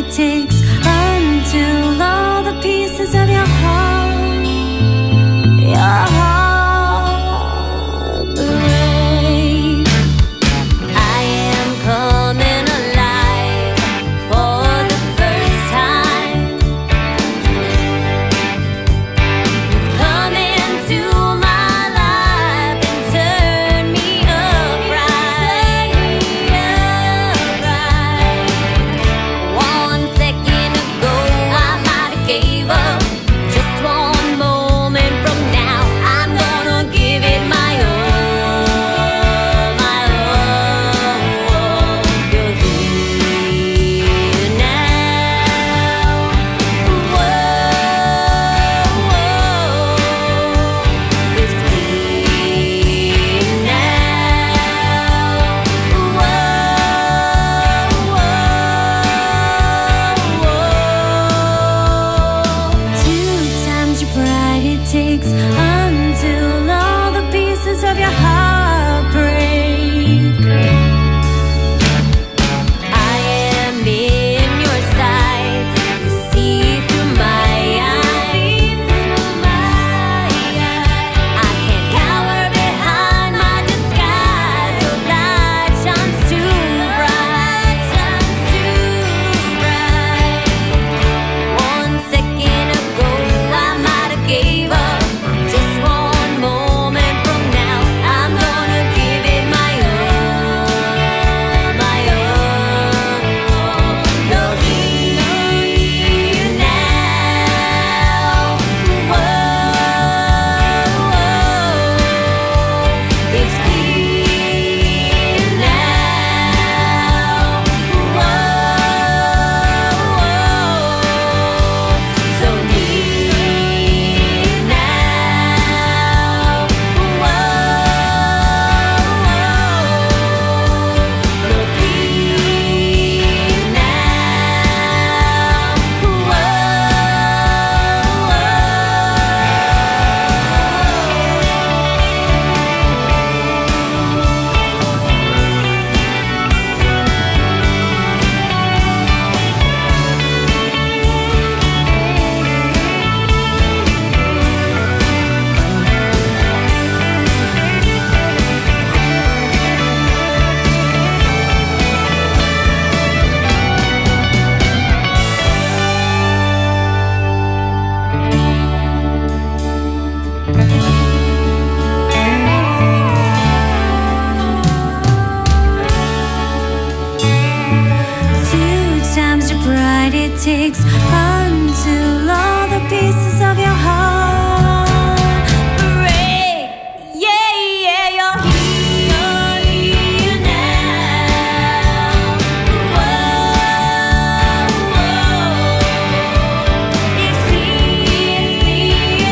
it takes until all the pieces of your heart break. I am coming alive for the first time. You've come into my life and turned me upright. One second ago I might have gave up. Just one moment from now I'm gonna give it my all, my all. You're here now. Whoa, it's clear now. Two times your pride it takes until all the pieces of your heart break. I am in your sights. You see through my eyes. I can't cower behind my disguise. Your light shines too bright. One second ago I might have gave up. Just one moment from now I'm gonna give it my all, my all. You're here now. Whoa, it's clear now. So near now. You're here Two times your pride it takes until all the pieces of your heart break. Yeah, yeah, you're here now. Whoa, it's clear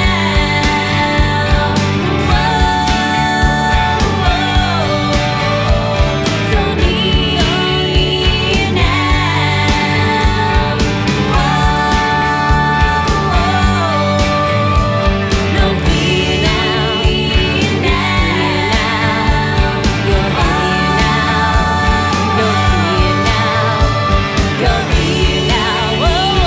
now. So near now. No fear now. You're here now. No fear now. You're here now.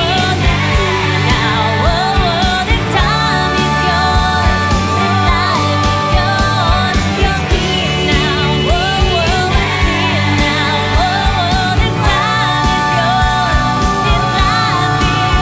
This time is yours. This life is yours. You're here now. It's clear now. This time is yours. This life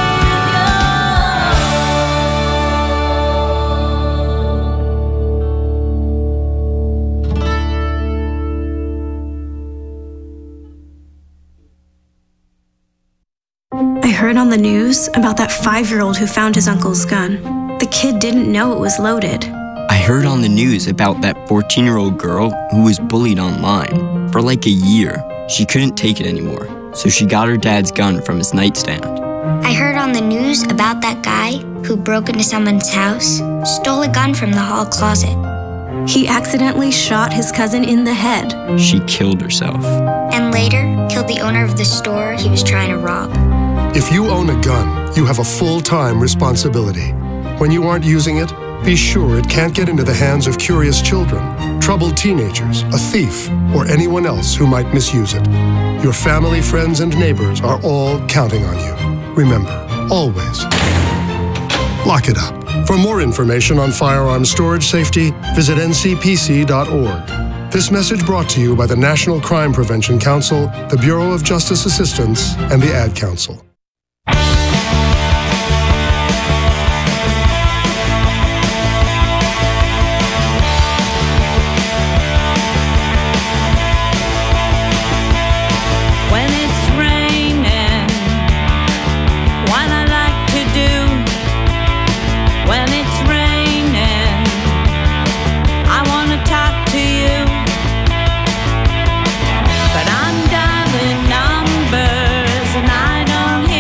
I heard on the news about that 5-year-old who found his uncle's gun. The kid didn't know it was loaded. I heard on the news about that 14-year-old girl who was bullied online for like a year. She couldn't take it anymore, so she got her dad's gun from his nightstand. I heard on the news about that guy who broke into someone's house, stole a gun from the hall closet, He accidentally shot his cousin in the head. She killed herself. and later killed the owner of the store he was trying to rob. If you own a gun, you have a full-time responsibility. When you aren't using it, be sure it can't get into the hands of curious children. troubled teenagers, a thief, or anyone else who might misuse it. Your family, friends, and neighbors are all counting on you. Remember, always, lock it up. For more information on firearms storage safety, visit ncpc.org. This message brought to you by the National Crime Prevention Council, the Bureau of Justice Assistance, and the Ad Council. But I'm dialing numbers and I don't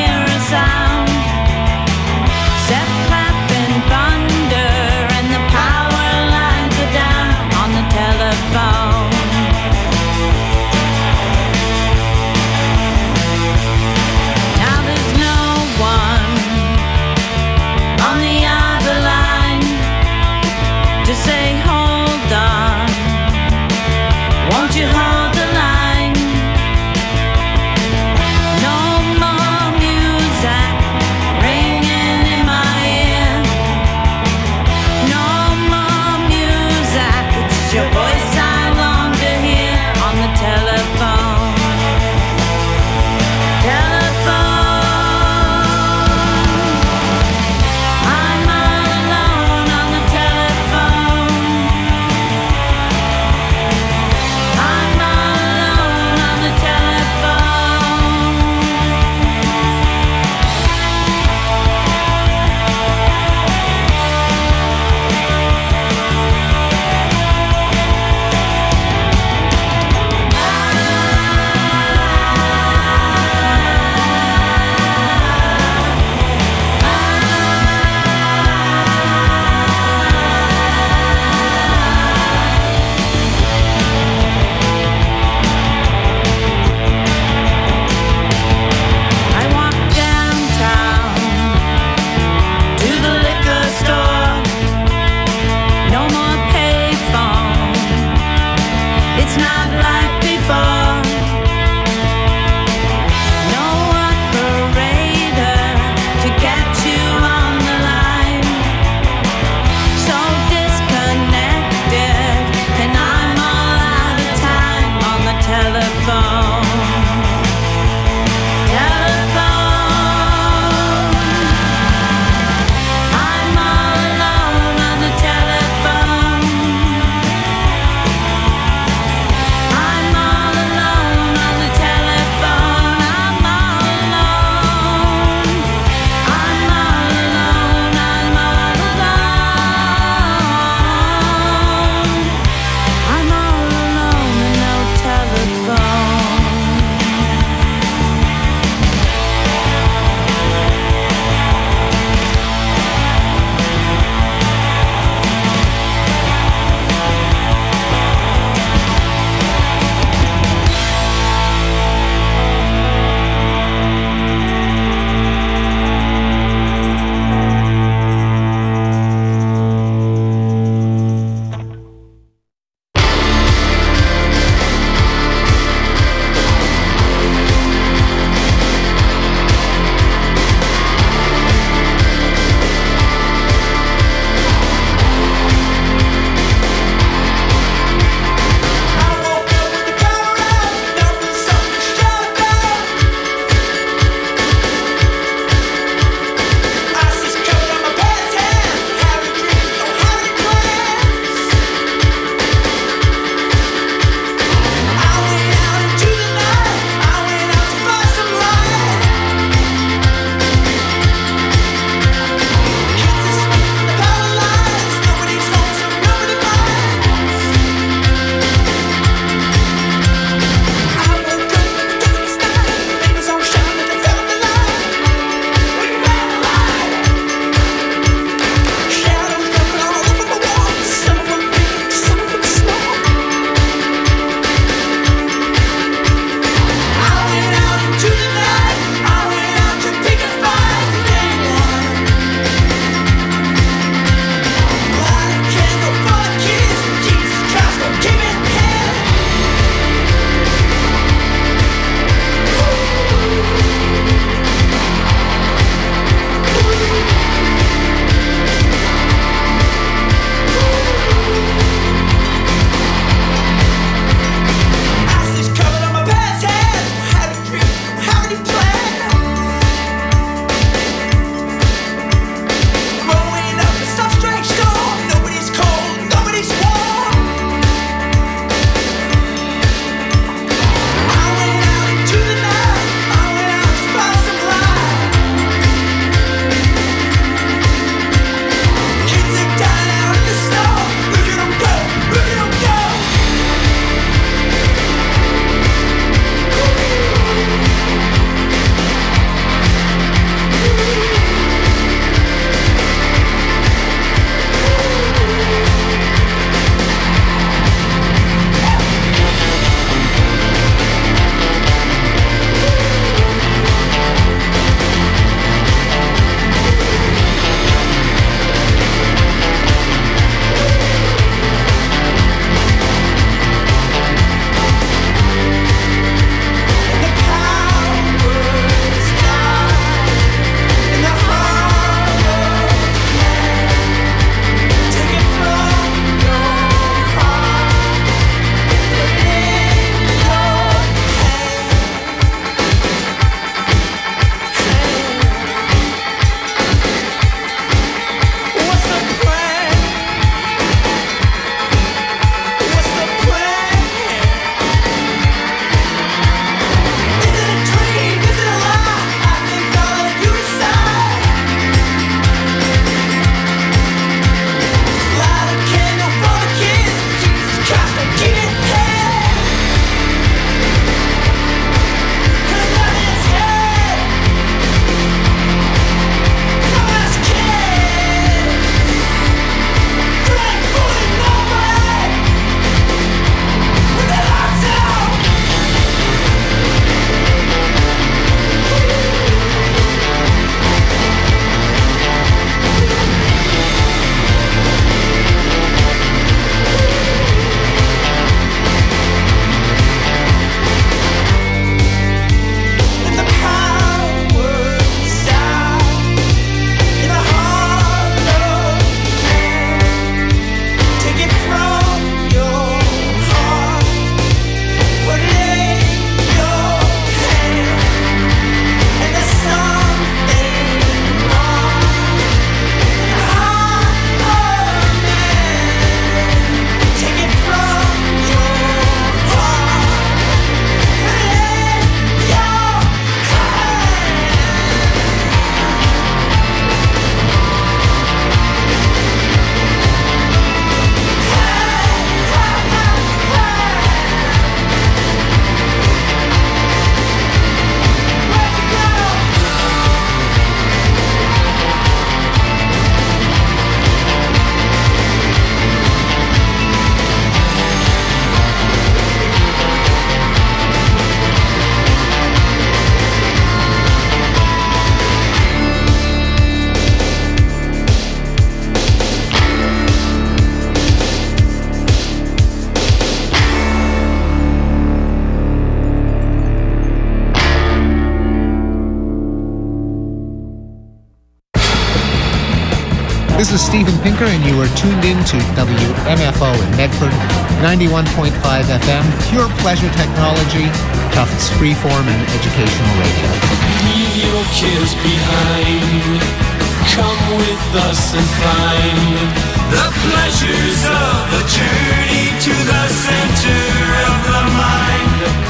This is Steven Pinker, and you are tuned in to WMFO in Medford, 91.5 FM, pure pleasure technology, Tufts freeform and educational radio. Leave your cares behind. Come with us and find the pleasures of a journey to the center of the mind.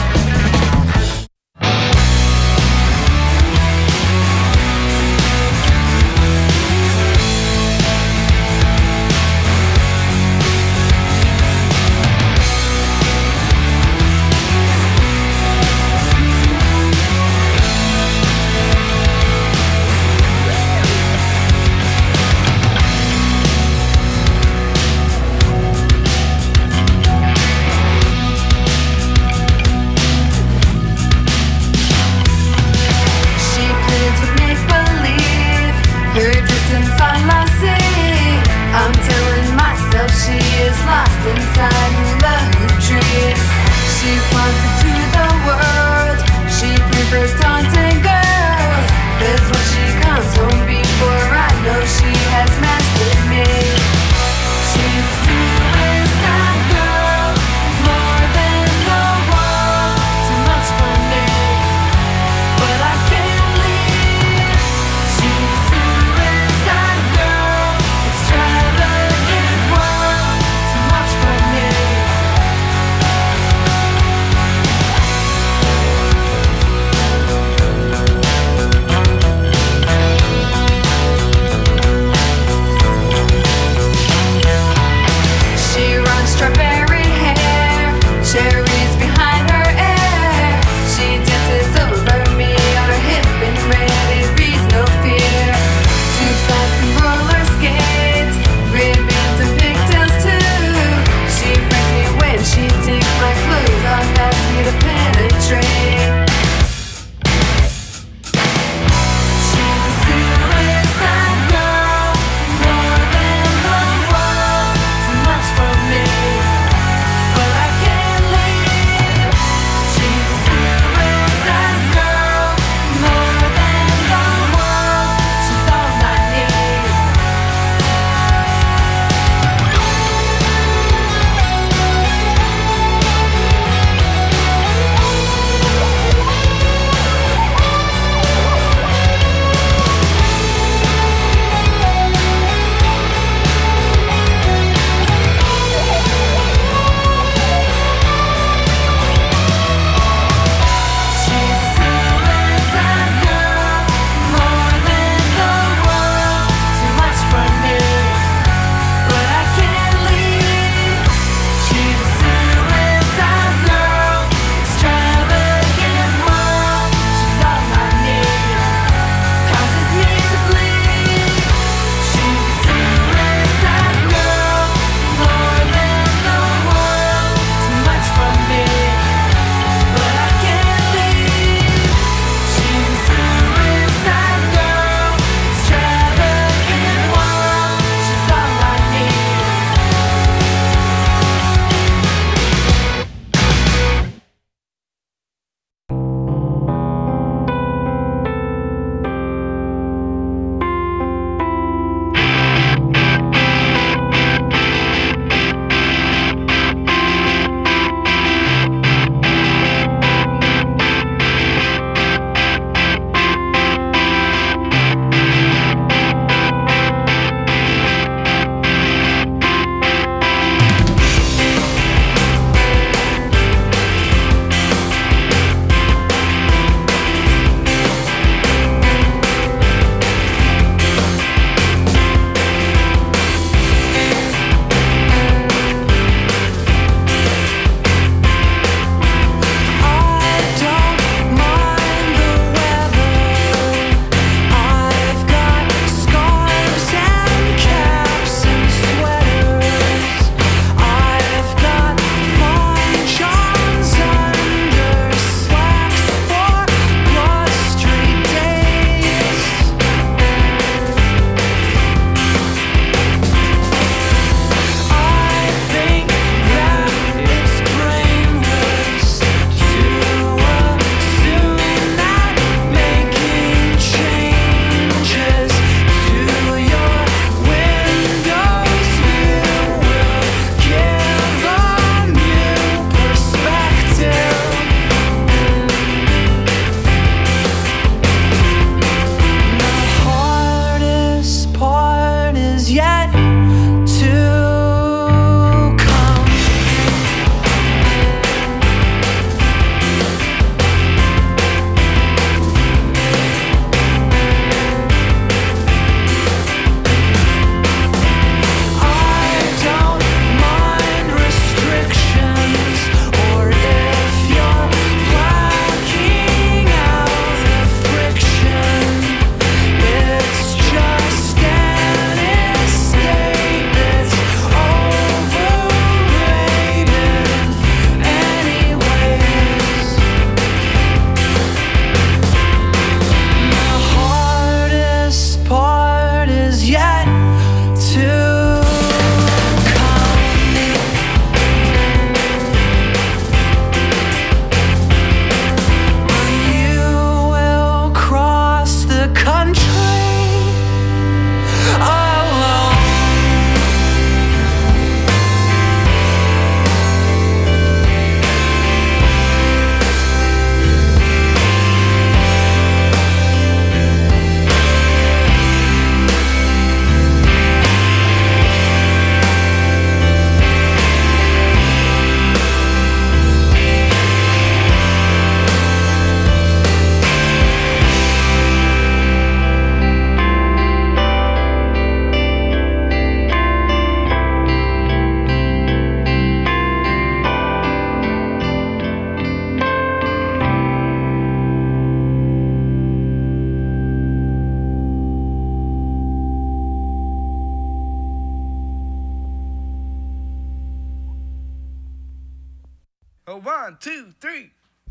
1, 2, 3.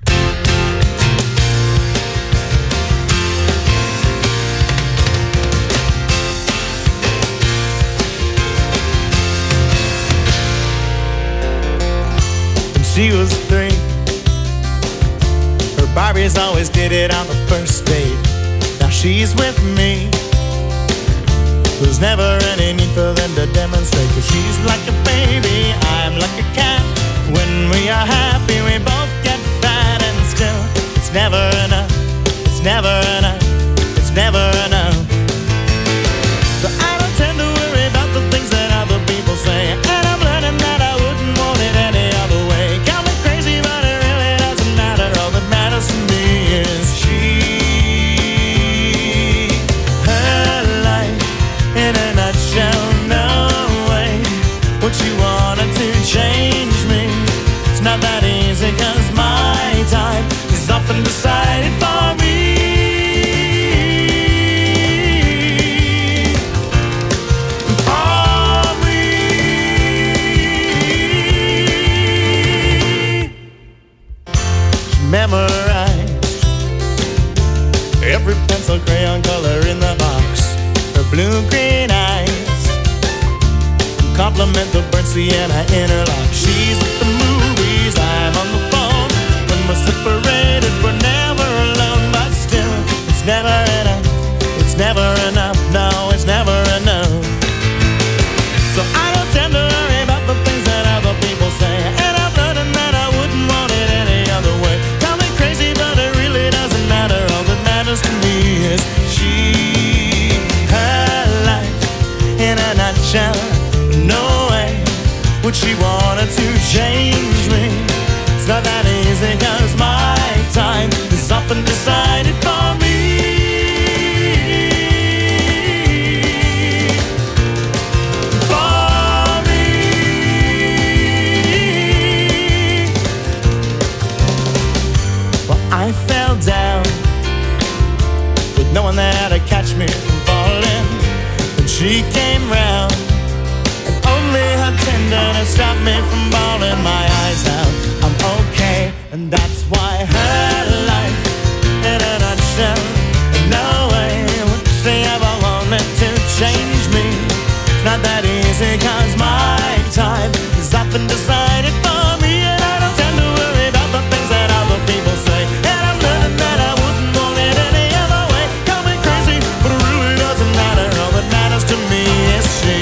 When she was 3, her Barbies always did it on the first date. Now she's with me. There's never any need for them to demonstrate, 'cause she's like a baby, I'm like a cat. When we are happy, we both get fat, and still, it's never enough, it's never enough, it's never enough. So I don't tend to worry about the things that other people say, and I'm learning that I wouldn't want it any other way. Call me crazy, but it really doesn't matter. All that matters to me is she. In a nutshell, no way would you wanted to change me. It's not that easy, 'cause my time is often decided for me. For me. She memorized every pencil crayon color in the box. Her blue-green eyes compliment the burnt sienna interlock. She's at the movies, I'm on the phone. When we're separated, we're never alone. But still, it's never enough, it's never enough. No, it's never enough. So I don't tend to worry about the things that other people say, and I'm learning that I wouldn't want it any other way. Call me crazy, but it really doesn't matter. All that matters to me is she. In a nutshell, no way would she wanted to change me. It's not that easy, 'cause my time is often decided for me. For me. Well, I fell down with no one there to catch me from falling. She came round, and only her tenderness stopped me from bawling my eyes out. I'm okay, and that's why her life, in a nutshell, no way would she ever wanted to change me. It's not that easy, 'cause my time is often decided for me, and I don't tend to worry about the things that other people say, and I'm learning that I wouldn't want it any other way. Call me crazy, but it really doesn't matter. All that matters to me is she.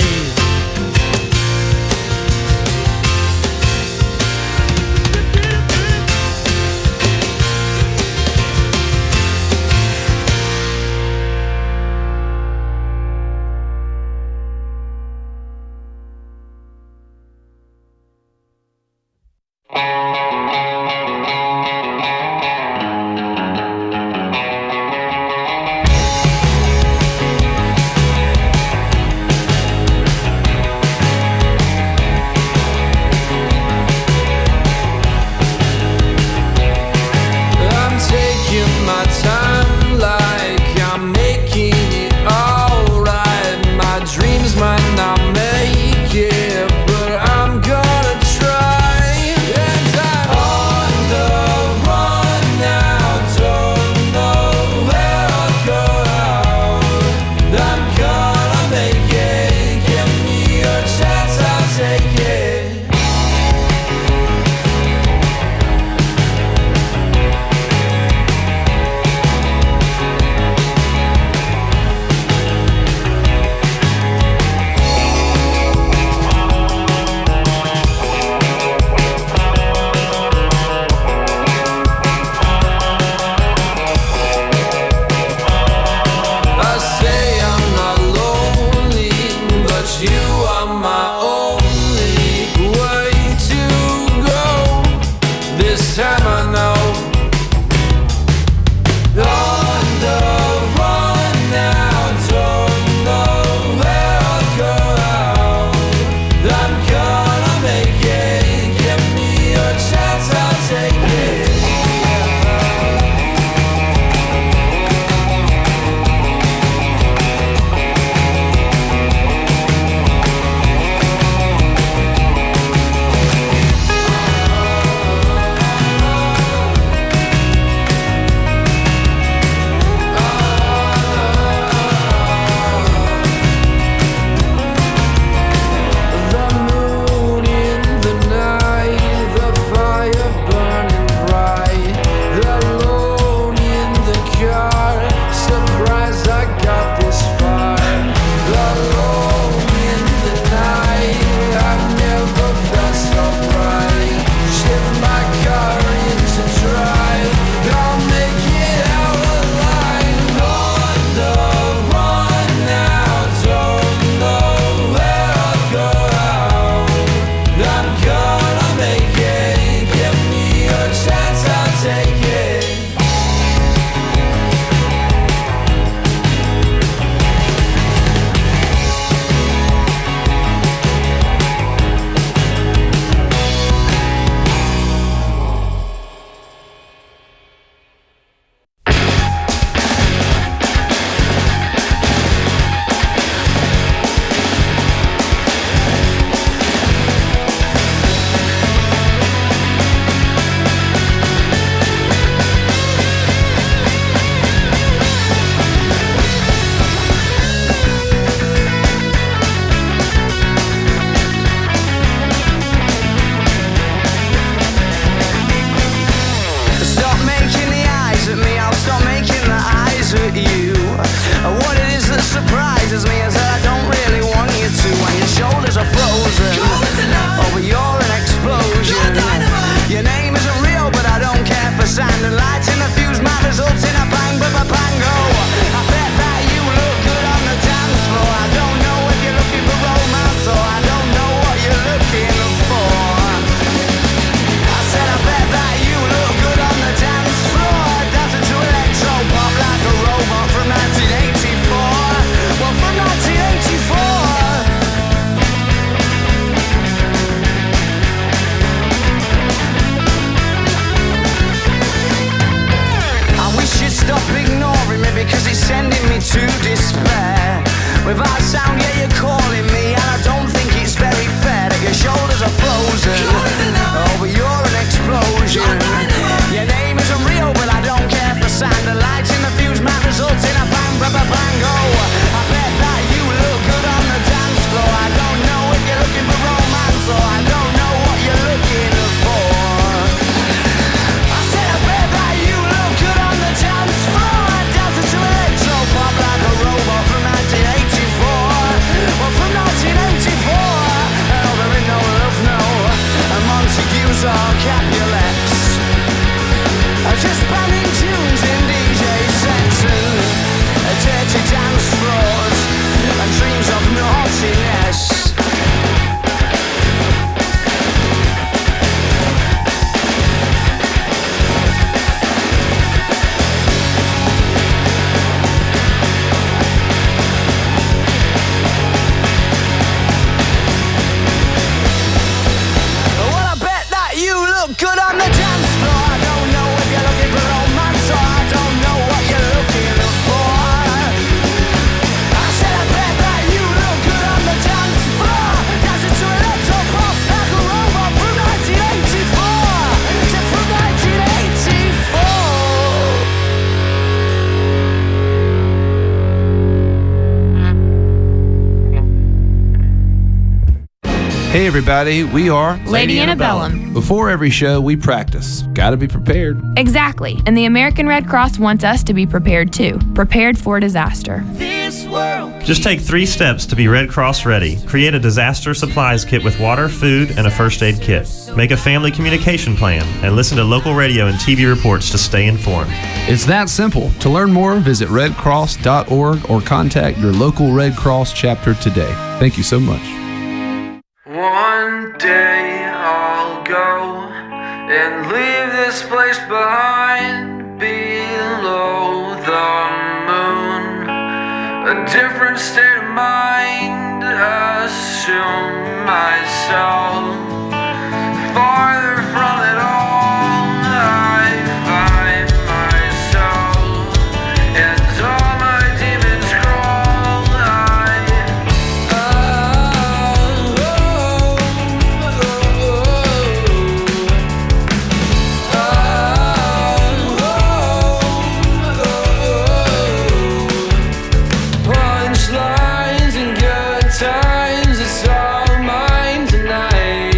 are frozen. Oh, but you're an explosion. Your name isn't real, but I don't care for sand and lights in the fuse. My results in a bang, pango. I bet that you look good on the dance floor. I don't know if you're looking for romance or I don't know what you're looking for. I said I bet that you look good on the dance floor, dancing to electro pop like a robot from 1984. Well, from 1984. Stop ignoring me because it's sending me to despair. Without sound, yeah, you're calling me, and I don't think it's very fair that your shoulders are frozen. Oh, but you're an explosion. Your name isn't real, but I don't care for sand. The lights in the fuse might result in a bang, bango. I bet that you look good on the dance floor. I don't know if you're looking for romance or I don't know what you're looking for. I said I bet that you look good on the dance floor, dancing to electro pop like a robot from 1984. Well, from 1984. Oh, there ain't no love, no. And Montagues or Capulets are just banning tunes in DJ sets and dirty dance floors and dreams of naughtiness. Good on the dance floor. I don't know if you're looking for romance or I don't know what you're looking for. I said I bet that you look good on the dance floor, dancing to electro pop like a robot from 1984. Said from 1984. Hey everybody, we are Lady Antebellum. Before every show, we practice. Gotta be prepared. Exactly, and the American Red Cross wants us to be prepared too. Prepared for disaster. Just take 3 steps to be Red Cross ready. Create a disaster supplies kit with water, food, and a first aid kit. Make a family communication plan and listen to local radio and TV reports to stay informed. It's that simple. To learn more, visit redcross.org or contact your local Red Cross chapter today. Thank you so much. One day I'll go and leave this place behind, below the moon. A different state of mind, assume myself farther from it all. I find myself and all my demons crawl. Punchlines and good times, it's all mine tonight.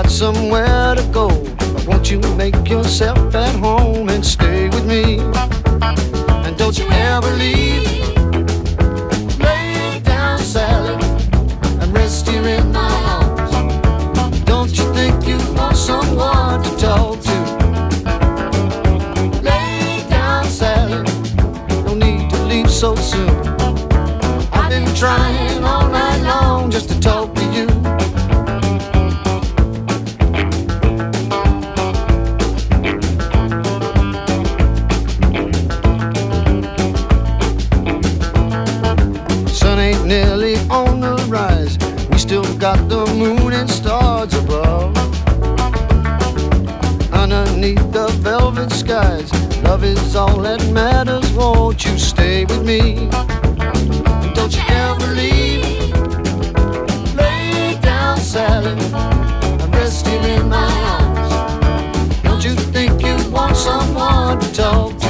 got somewhere to go, but won't you make yourself at home and stay with me? And don't you ever leave. Lay down, Sally, and rest here in my arms. Don't you think you want someone to talk to? Lay down, Sally, no need to leave so soon. I've been trying all night long just to talk to you. Sun ain't nearly on the rise. We still got the moon and stars above. Underneath the velvet skies, love is all that matters. Won't you stay with me? Don't you ever leave. Lay down, Sally, and rest here in my arms. Don't you think you want someone to talk to?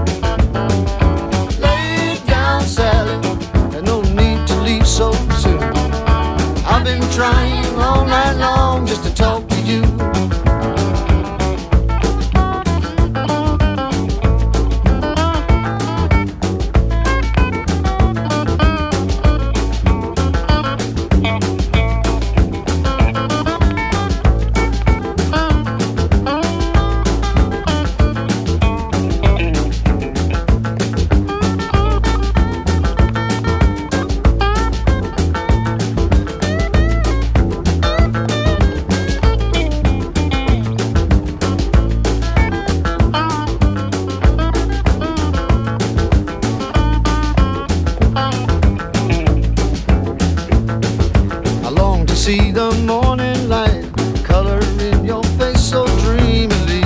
Lay down, Sally, and no need to leave so soon. I've been trying all night long just to talk to you. See the morning light, color in your face so dreamily.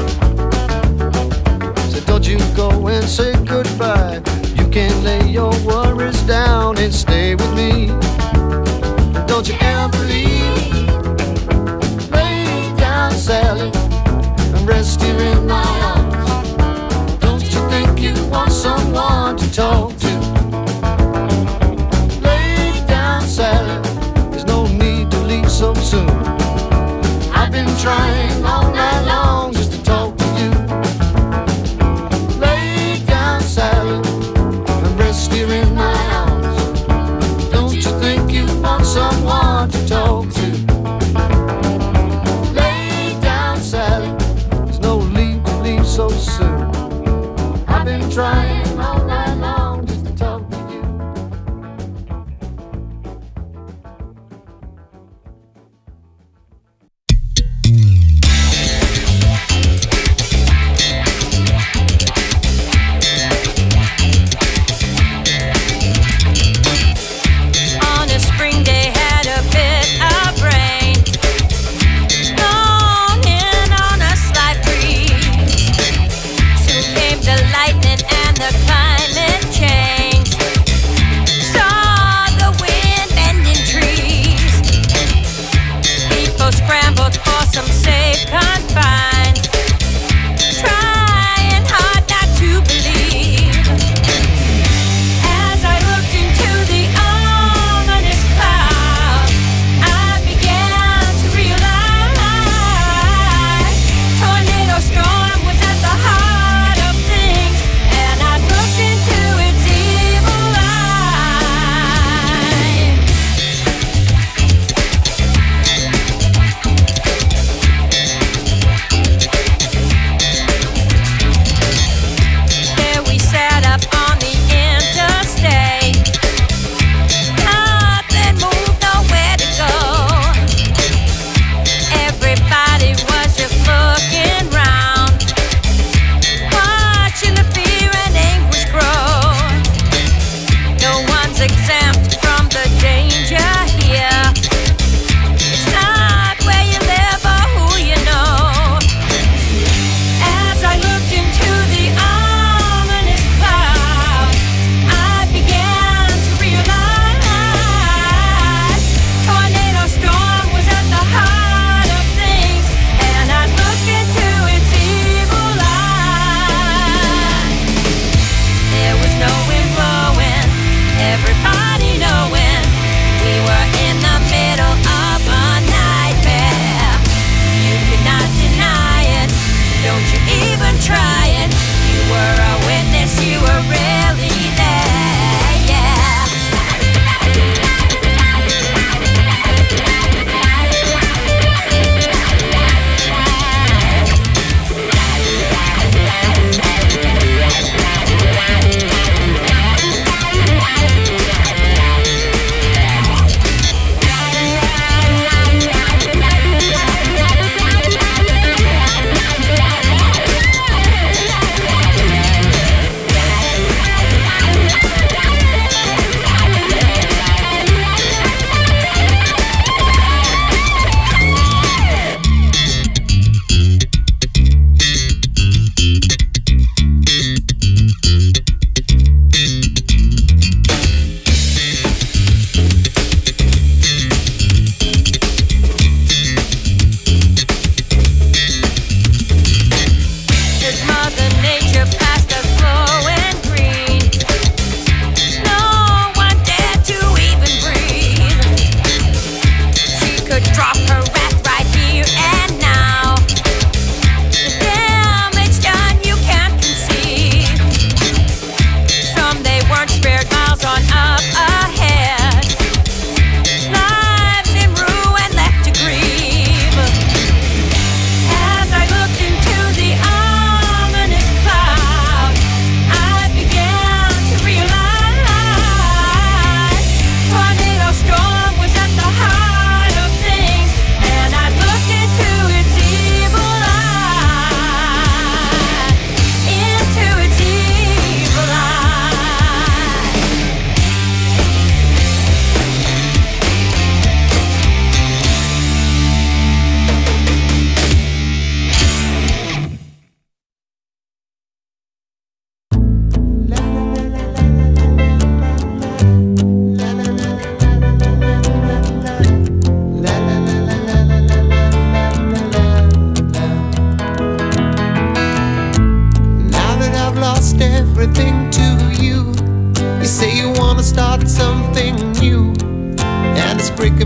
So don't you go and say goodbye. You can lay your worries down and stay with me. Don't you ever leave. Lay down, Sally, and rest here in my arms. Don't you think you want someone to talk to? Lay down, Sally, so soon. I've been trying all night long just to talk to you. Lay down, Sally, and rest here in my arms. Don't you think you want someone to talk to? Lay down, Sally, there's no need to leave so soon. I've been trying all night long just to talk to you.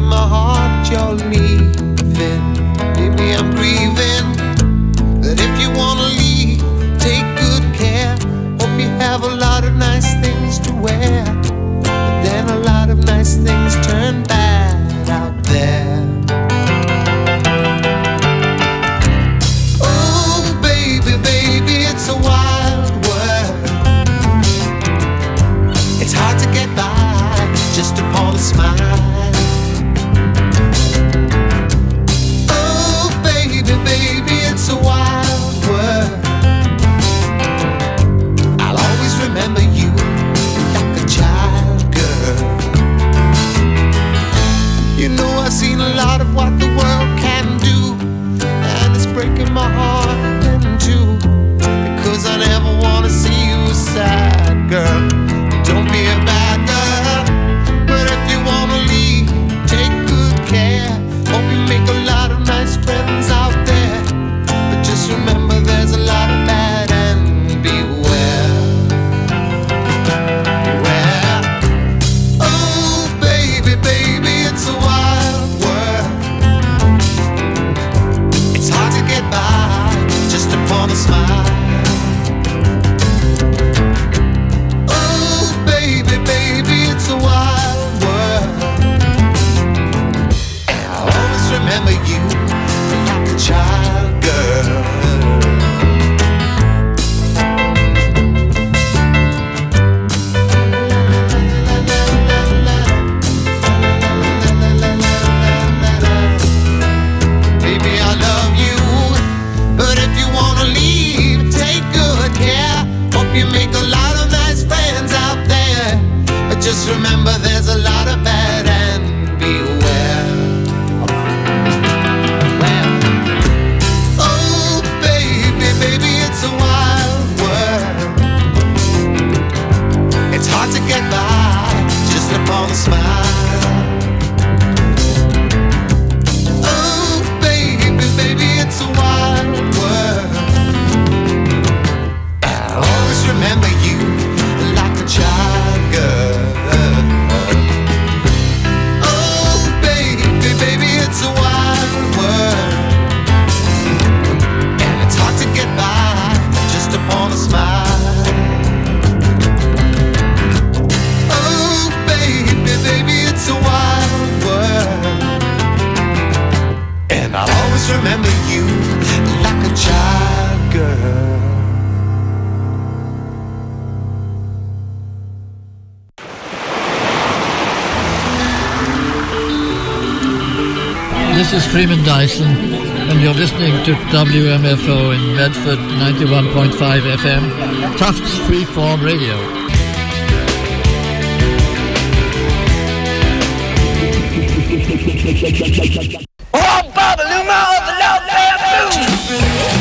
my heart you're leaving. Baby, I'm grieving. But if you wanna leave, take good care. Hope you have a lot of nice things to wear. But then a lot of nice things turn bad out there. Oh, baby, baby, it's a wild world. It's hard to get by just upon a smile. Oh, baby, baby, it's a wild world. I'll always remember you like a child, girl. You know I've seen a lot of what the world can do, and it's breaking my heart in two, because I never want to see you sad, girl. Don't be a bad girl, but if you want to leave, take good care. Hope you make a lot of nice friends out there, but just remember there's a lot of bad and beware. Beware. Oh, baby, baby, it's a wild world. It's hard to get by just upon a smile. Oh, baby, baby, it's a wild world. And I'll always remember you like a child, girl. Baby, I love you, but if you wanna leave, take good care. Hope you make a lot of nice friends out there, but just remember there's a lot of bad and beware. Well, oh, baby, baby, it's a wild world. It's hard to get by just upon a smile. Oh, baby, baby, it's a wild world. I'll always remember you like a child, girl. Oh, baby, baby, it's a wild world. And it's hard to get by just upon a smile. Oh, baby, baby, it's a wild world. And I'll always remember you like a child, girl. This is Freeman Dyson, and you're listening to WMFO in Medford 91.5 FM, Tufts Freeform Radio. Oh, Babaluma, oh, the love bamboo!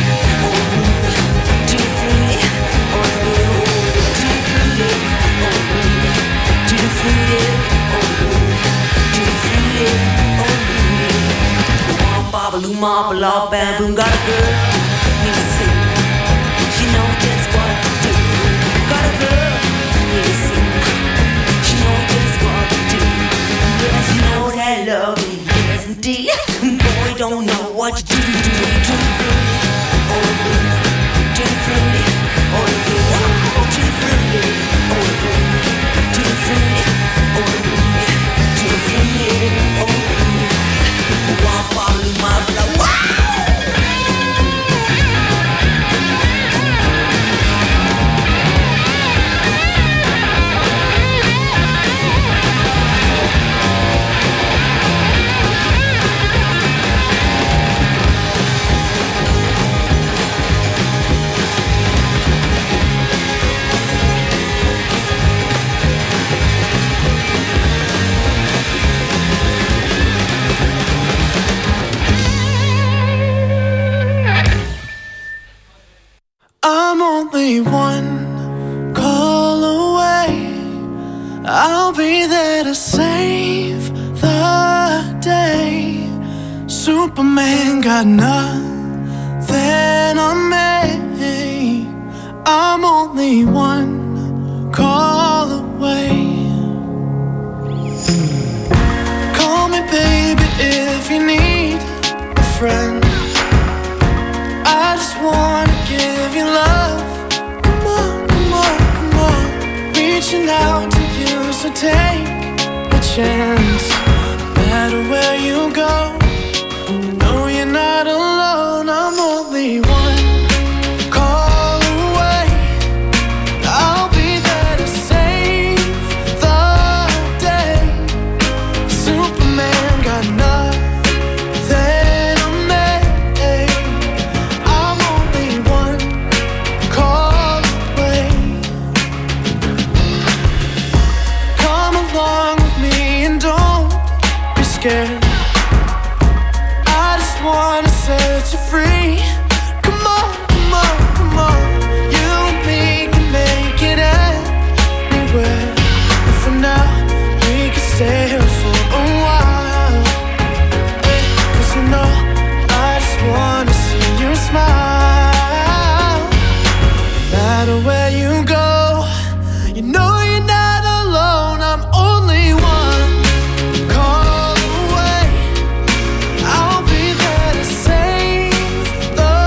Babaluma, love bamboo, got a girl, need to sing. She knows just what to do. Got a girl, need to sing. She knows just what to do. Yeah, she knows that love is yes indeed. Boy, don't know what to do. Too fruity, oh good. Too fruity, oh good. Too fruity, oh good. Too fruity, oh good. Too fruity, oh good. Babaluma, wow! I'm only one call away. I'll be there to save the day. Superman got nothing on me. I'm only one call away. Call me, baby. again. I just wanna set you free. Come on, come on, come on. You and me can make it anywhere. And for now, we can stay here for a while. Cause you know, I just wanna see you smile. No matter where you go, you know you're not alone. I'm only one call away. I'll be there to save the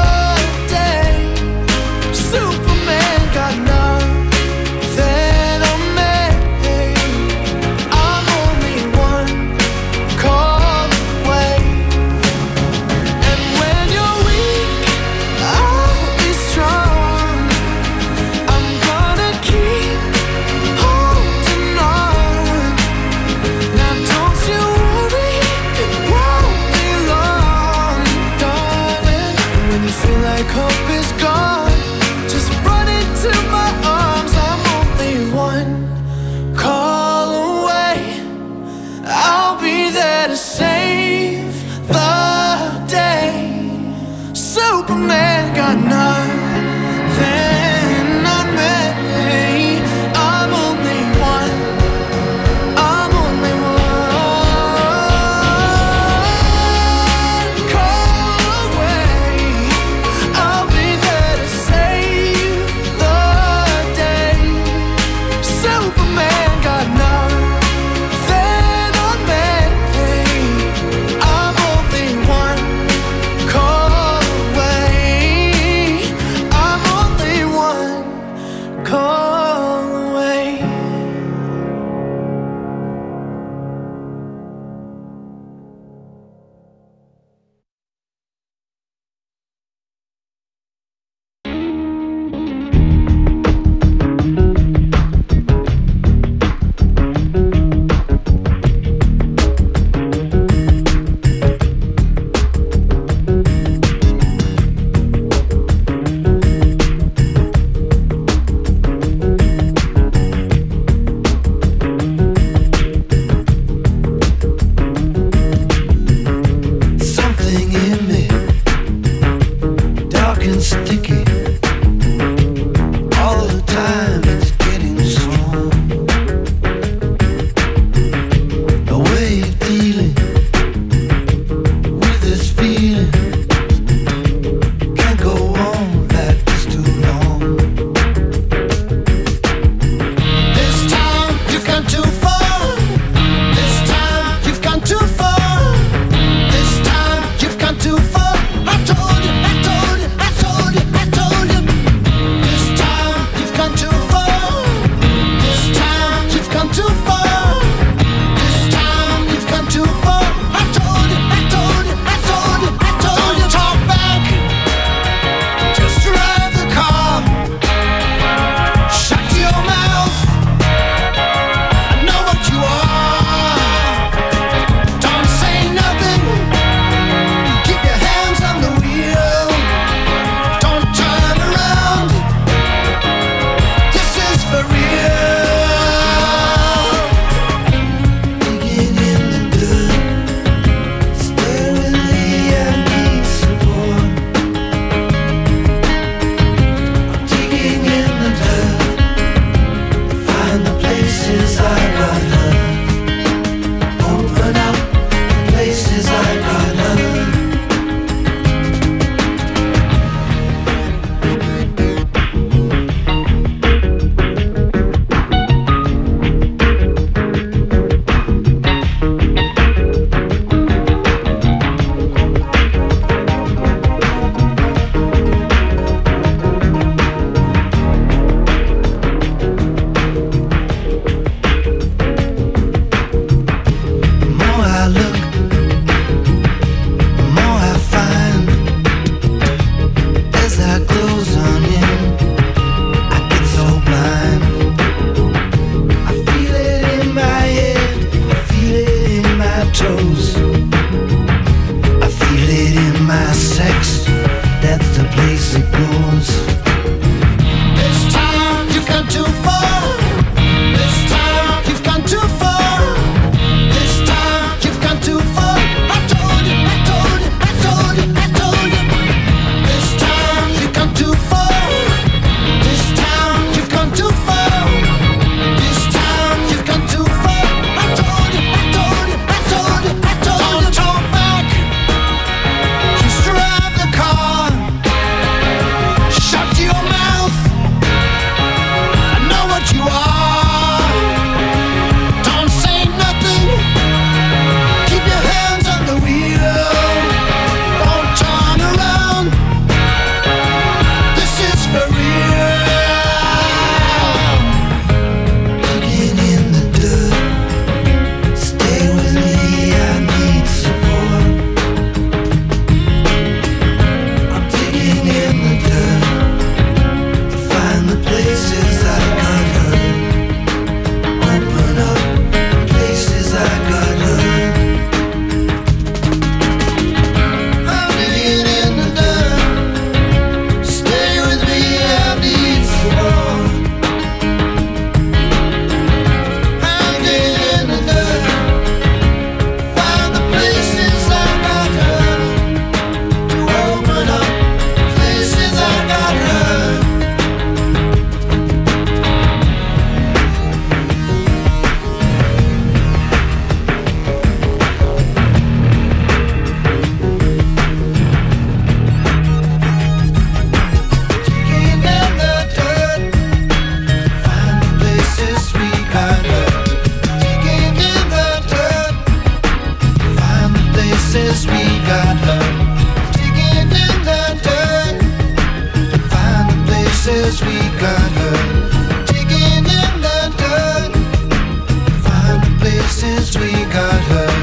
places we got hurt. Digging in the dirt to find the places we got hurt. Digging in the dirt to find the places we got hurt.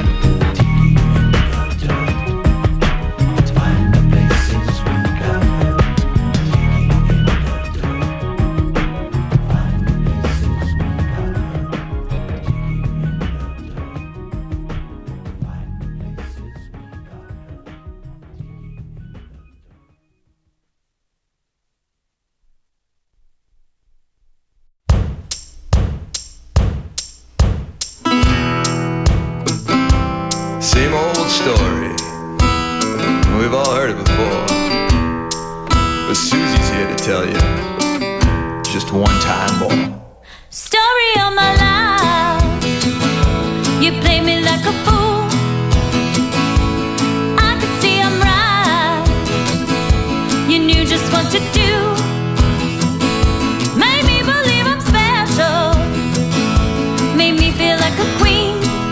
Same old story. We've all heard it before. But Susie's here to tell you just one time more. Story of my life. You play me like a fool. I could see I'm right. You knew just what to do. Made me believe I'm special. Made me feel like a queen.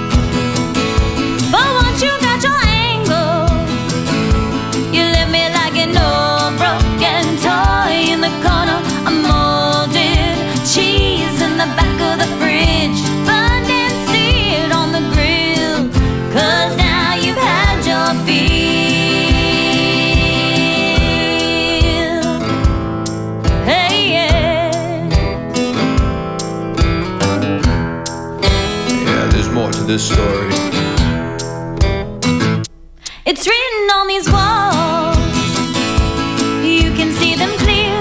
But once you got your angle, you left me like an old broken toy in the corner. A molded cheese in the back of the fridge, burned and seared on the grill. 'Cause now you've had your fill. Hey, yeah. Yeah, there's more to this story. It's written on these walls, you can see them clear.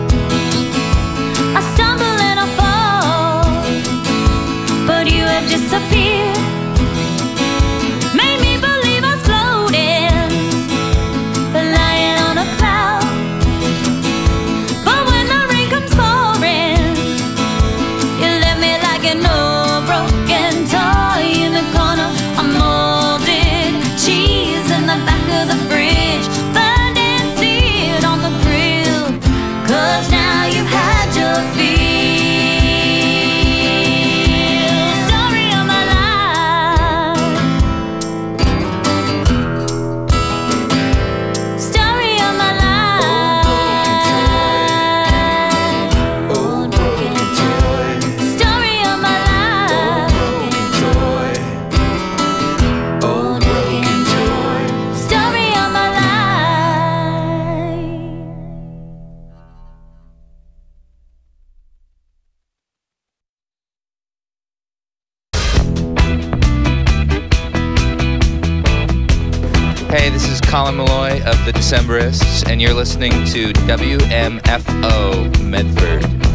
I stumble and I fall, but you have disappeared. Made me believe I was floating, lying on a cloud. But when the rain comes pouring, you left me like an old broken toy in the corner. A molded cheese in the back of the fridge, burned and seared on the grill. 'Cause now you've had your fill. Story of my life. Story of my life. Old broken toy. Story of my life. Old broken toy. Story of my life. Hey, this is Colin Malloy of the Decemberists, and you're listening to WMFO Medford